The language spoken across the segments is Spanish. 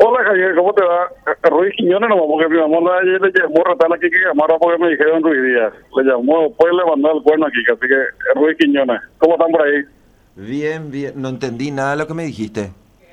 Hola Javier, ¿cómo te va? Ruiz Quiñones nomás, porque mi mamá ayer le llamó a retar aquí que llamara porque me dijeron Ruiz Díaz. Le llamó, después le mandó el cuerno aquí, así que Ruiz Quiñones. ¿Cómo están por ahí? Bien, bien. No entendí nada de lo que me dijiste.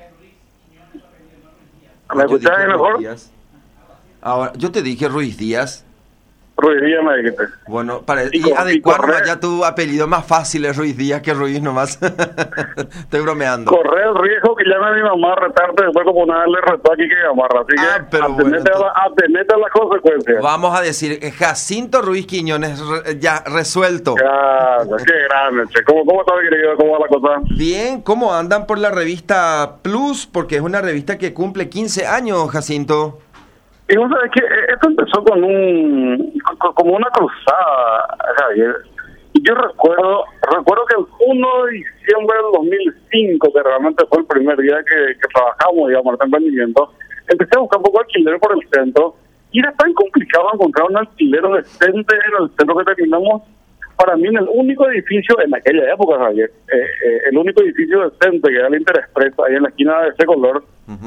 ¿Me Yo escuchás dije ahí Ruiz mejor? Díaz. Ahora, yo te dije Ruiz Díaz. Ruiz Díaz me dijiste. Bueno, Y, y y adecuar nomás ya tu apellido más fácil es Ruiz Díaz que Ruiz nomás. Estoy bromeando. corre el riesgo que llame a mi mamá a retarte después como nada le retó aquí que llamarla. Así Ah, que pero bueno, atenete a las consecuencias. vamos a decir Jacinto Ruiz Quiñones, ya resuelto. Gracias, qué grande, che. ¿Cómo está mi querido? ¿Cómo va la cosa? Bien, ¿cómo andan por la revista Plus? Porque es una revista que cumple 15 años, Jacinto. Y vos sabés que esto empezó como una cruzada, Javier. Y yo recuerdo que el 1 de diciembre del 2005, que realmente fue el primer día que trabajamos, digamos, en este emprendimiento, empecé a buscar un poco de alquiler por el centro. Y era tan complicado encontrar un alquiler decente en el centro que terminamos, para mí, en el único edificio, en aquella época, Javier, el único edificio decente que era el Interexpress, ahí en la esquina de ese color.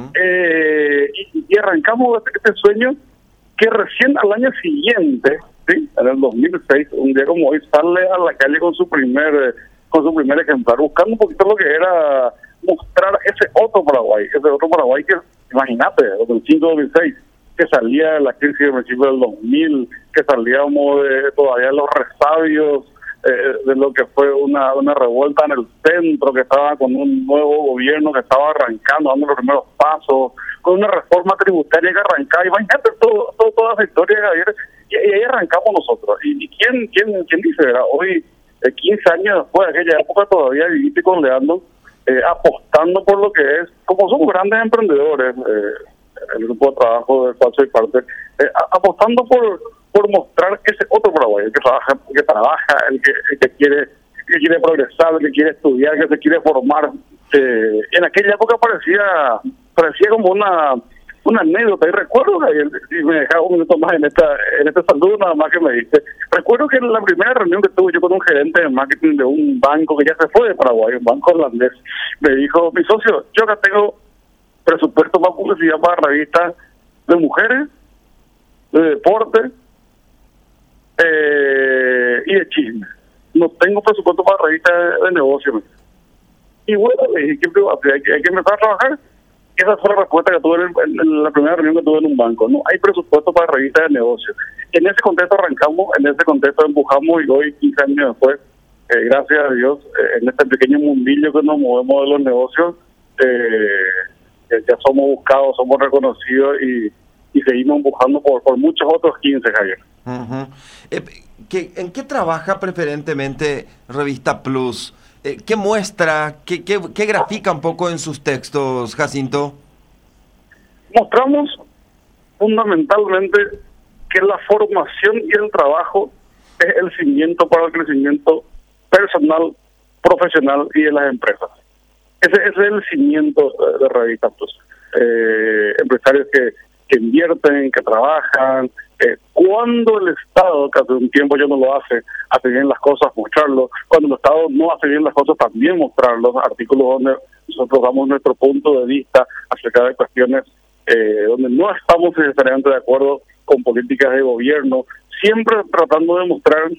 Y arrancamos este sueño que recién al año siguiente, ¿sí? En el 2006, un día como hoy, sale a la calle con su primer ejemplar, buscando un poquito lo que era mostrar ese otro Paraguay que, imagínate, 2005-2006, que salía de la crisis de principios del 2000, que salíamos de todavía los resabios de lo que fue una revuelta en el centro, que estaba con un nuevo gobierno que estaba arrancando, dando los primeros pasos, con una reforma tributaria que arrancaba. Imagínate toda esa historia, Javier, y ahí arrancamos nosotros. ¿Y quién dice? ¿Verdad? Hoy, 15 años después de aquella época, todavía viviste coleando, apostando por lo que es, como somos grandes emprendedores, el grupo de trabajo del cual soy parte, apostando por mostrar ese otro Paraguay, el que trabaja, el que quiere progresar, el que quiere estudiar, que se quiere formar. En aquella época parecía como una anécdota. Y recuerdo, y me dejaba un minuto más en este saludo nada más que me diste, recuerdo que en la primera reunión que tuve yo con un gerente de marketing de un banco que ya se fue de Paraguay, un banco holandés, me dijo: mi socio, yo acá tengo presupuesto para publicidad para revistas de mujeres, de deporte y de chisme. No tengo presupuesto para revistas de negocio. Y bueno, le dije que hay que empezar a trabajar. Esa fue la respuesta que tuve en la primera reunión que tuve en un banco. No hay presupuesto para revistas de negocio. En ese contexto arrancamos, en ese contexto empujamos, y hoy, 15 años después, gracias a Dios, en este pequeño mundillo que nos movemos de los negocios, ya somos buscados, somos reconocidos y seguimos empujando por muchos otros 15, Javier. ¿En qué trabaja preferentemente Revista Plus? ¿Qué muestra? ¿Qué grafica un poco en sus textos, Jacinto? Mostramos fundamentalmente que la formación y el trabajo es el cimiento para el crecimiento personal, profesional y de las empresas. Ese es el cimiento de Revista Plus. Empresarios que invierten, que trabajan. Cuando el Estado, que hace un tiempo ya no lo hace bien las cosas, mostrarlo. Cuando el Estado no hace bien las cosas, también mostrarlos. Artículos donde nosotros damos nuestro punto de vista acerca de cuestiones donde no estamos necesariamente de acuerdo con políticas de gobierno. Siempre tratando de mostrar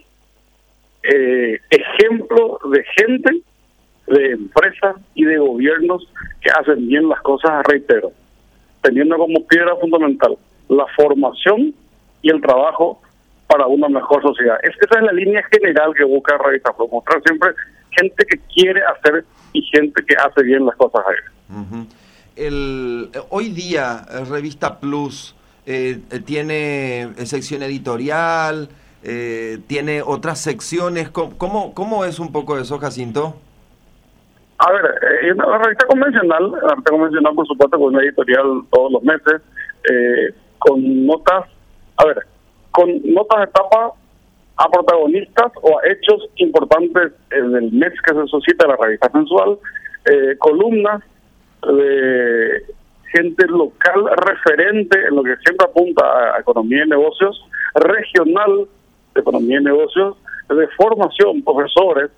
ejemplos de gente, de empresas y de gobiernos que hacen bien las cosas, reitero, teniendo como piedra fundamental la formación y el trabajo para una mejor sociedad. Esa es la línea general que busca Revista Plus, mostrar siempre gente que quiere hacer y gente que hace bien las cosas ahí. Hoy día Revista Plus tiene sección editorial, tiene otras secciones. ¿Cómo es un poco eso, Jacinto? A ver, la revista convencional, por supuesto, con una editorial todos los meses, con notas de etapa a protagonistas o a hechos importantes del mes que se suscita la revista mensual, columnas de gente local referente en lo que siempre apunta a economía y negocios, regional de economía y negocios, de formación, profesores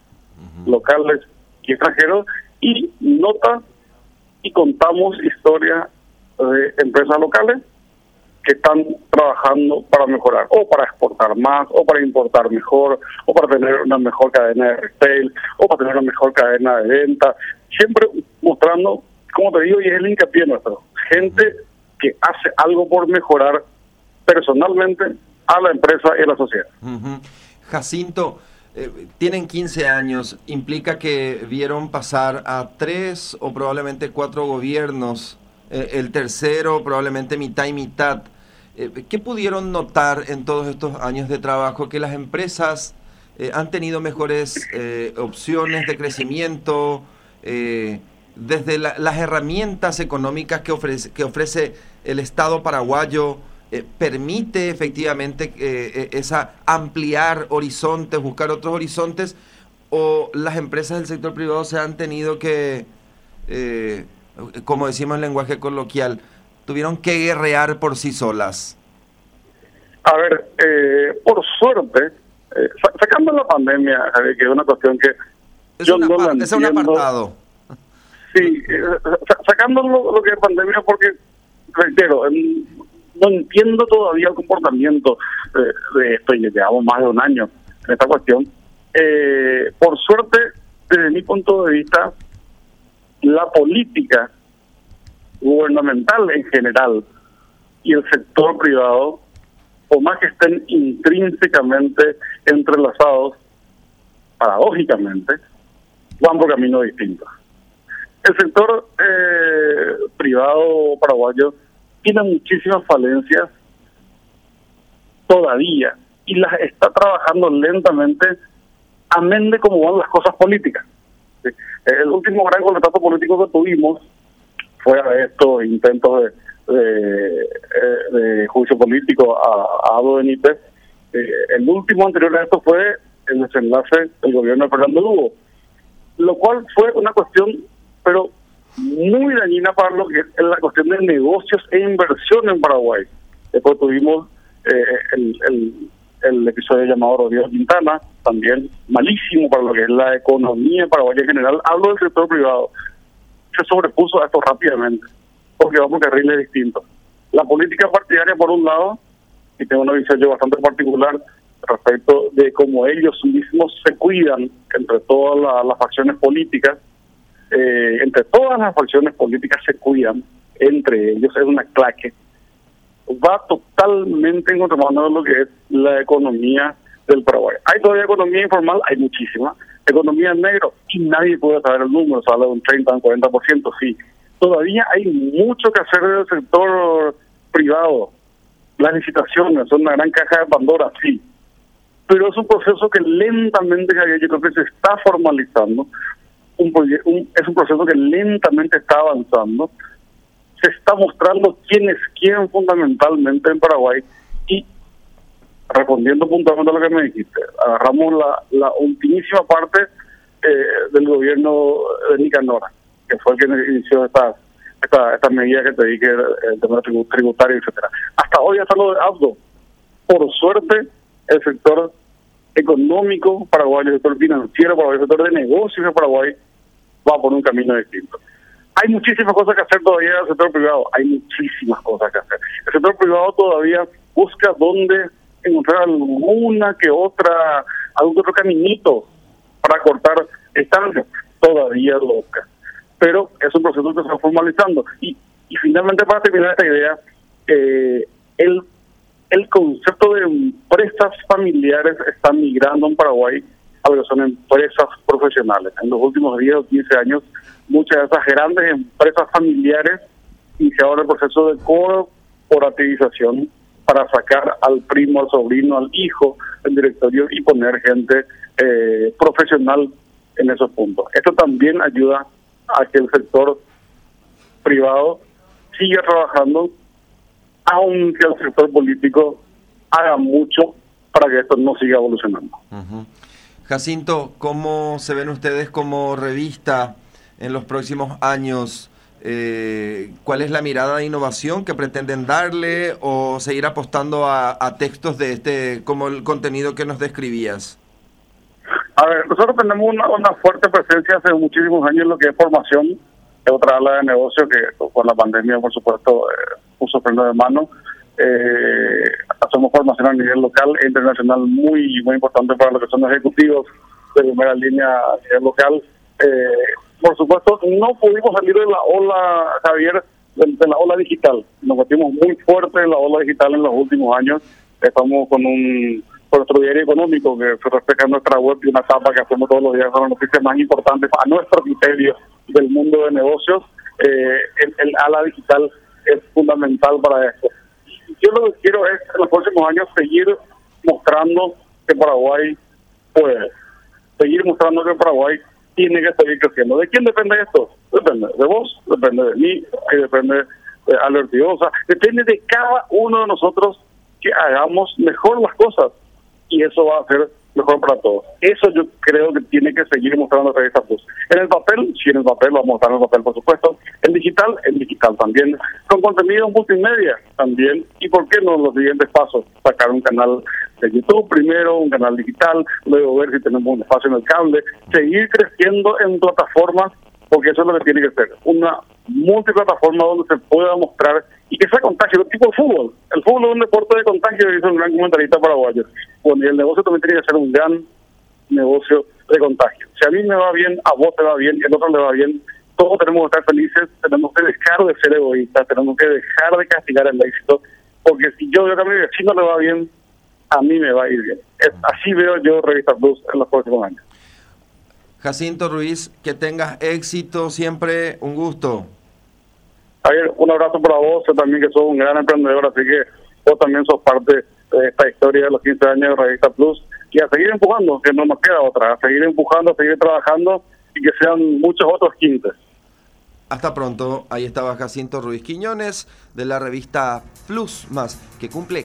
locales y extranjeros, y notas y contamos historias de empresas locales que están trabajando para mejorar, o para exportar más, o para importar mejor, o para tener una mejor cadena de retail, o para tener una mejor cadena de venta, siempre mostrando, como te digo, y es el hincapié nuestro, gente que hace algo por mejorar personalmente a la empresa y a la sociedad. Jacinto, tienen 15 años, implica que vieron pasar a 3 o probablemente 4 gobiernos, el tercero probablemente mitad y mitad. ¿Qué pudieron notar en todos estos años de trabajo? Que las empresas han tenido mejores opciones de crecimiento, desde las herramientas económicas que ofrece el Estado paraguayo, permite efectivamente esa ampliar horizontes, buscar otros horizontes, o las empresas del sector privado se han tenido que, como decimos en lenguaje coloquial, tuvieron que guerrear por sí solas. A ver, por suerte, sacando la pandemia, que es una cuestión que es yo no la entiendo. Es un apartado. Sí, sacando lo que es pandemia, porque, reitero, no entiendo todavía el comportamiento de esto, y llevamos más de un año en esta cuestión. Por suerte, desde mi punto de vista, la política gubernamental en general y el sector privado, por más que estén intrínsecamente entrelazados, paradójicamente, van por caminos distintos. El sector privado paraguayo tiene muchísimas falencias todavía y las está trabajando lentamente, amén de cómo van las cosas políticas. ¿Sí? El último gran contrato político que tuvimos, fuera de estos intentos de juicio político a Abdo Benítez, el último anterior a esto fue el desenlace del gobierno de Fernando Lugo, lo cual fue una cuestión, pero muy dañina para lo que es la cuestión de negocios e inversión en Paraguay. Después tuvimos el episodio llamado Rodrigo Quintana, también malísimo para lo que es la economía paraguaya en general. Hablo del sector privado. Se sobrepuso a esto rápidamente, porque vamos a carriles distintos. La política partidaria, por un lado, y tengo una visión yo bastante particular respecto de cómo ellos mismos se cuidan entre todas las facciones políticas, se cuidan entre ellos, es una claque, va totalmente en contramano de lo que es la economía del Paraguay. Hay todavía economía informal, hay muchísima, economía en negro, y nadie puede saber el número, se habla de un 30, un 40%, sí. Todavía hay mucho que hacer en el sector privado. Las licitaciones son una gran caja de Pandora, sí. Pero es un proceso que lentamente, yo creo que se está formalizando. Es un proceso que lentamente está avanzando. Se está mostrando quién es quién fundamentalmente en Paraguay. Y respondiendo puntualmente a lo que me dijiste, agarramos la ultimísima parte del gobierno de Nicanor, que fue el que inició esta medida que te dije, el tema tributario, etcétera. Hasta hoy, hasta lo de Abdo. Por suerte, el sector económico paraguayo, el sector financiero paraguayo, el sector de negocios de Paraguay va por un camino distinto. Hay muchísimas cosas que hacer todavía en el sector privado, hay muchísimas cosas que hacer. El sector privado todavía busca dónde encontrar algún que otro caminito para cortar estancias, todavía lo busca. Pero es un proceso que se está formalizando. Y finalmente, para terminar esta idea, el concepto de empresas familiares está migrando en Paraguay a lo que son empresas profesionales. En los últimos 10 o 15 años, muchas de esas grandes empresas familiares iniciaron el proceso de corporativización para sacar al primo, al sobrino, al hijo del directorio y poner gente profesional en esos puntos. Esto también ayuda a que el sector privado siga trabajando, aunque el sector político haga mucho para que esto no siga evolucionando. Jacinto, ¿cómo se ven ustedes como revista en los próximos años? ¿Cuál es la mirada de innovación que pretenden darle, o seguir apostando a textos de como el contenido que nos describías? A ver, nosotros tenemos una fuerte presencia hace muchísimos años en lo que es formación es otra ala de negocio que con la pandemia, por supuesto, puso freno de mano. Hacemos formación a nivel local e internacional muy importante para lo que son los ejecutivos de primera línea a nivel local. Por supuesto, no pudimos salir de la ola, Javier, de la ola digital. Nos metimos muy fuerte en la ola digital en los últimos años. Estamos con nuestro diario económico que se refleja en nuestra web y una etapa que hacemos todos los días con las noticias más importantes a nuestro criterio del mundo de negocios. El ala digital es fundamental para esto. Yo lo que quiero es en los próximos años seguir mostrando que Paraguay puede, seguir mostrando que Paraguay tiene que seguir creciendo. ¿De quién depende esto? Depende de vos, depende de mí, y depende de Albert Idosa, depende de cada uno de nosotros que hagamos mejor las cosas, y eso va a ser mejor para todos. Eso yo creo que tiene que seguir mostrando Revista Plus. En el papel, sí, en el papel, vamos a mostrar en el papel, por supuesto. En digital también. Con contenido multimedia también. Y por qué no los siguientes pasos, sacar un canal de YouTube primero, un canal digital, luego ver si tenemos un espacio en el cable, seguir creciendo en plataformas, porque eso es lo que tiene que ser. Una multiplataforma donde se pueda mostrar y que sea contagio, tipo el fútbol. El fútbol es un deporte de contagio, dice un gran comentarista paraguayo. Bueno, y el negocio también tiene que ser un gran negocio de contagio. Si a mí me va bien, a vos te va bien, y al otro le va bien, todos tenemos que estar felices, tenemos que dejar de ser egoístas, tenemos que dejar de castigar el éxito, porque si yo veo que a mi vecino le va bien, a mí me va a ir bien. Así veo yo Revista Plus en los próximos años. Jacinto Ruiz, que tengas éxito siempre, un gusto. Javier, un abrazo para vos, también que sos un gran emprendedor, así que vos también sos parte de esta historia de los 15 años de Revista Plus, y a seguir empujando, que no nos queda otra, a seguir empujando, a seguir trabajando, y que sean muchos otros 15. Hasta pronto, ahí estaba Jacinto Ruiz Quiñones, de la revista Plus Más, que cumple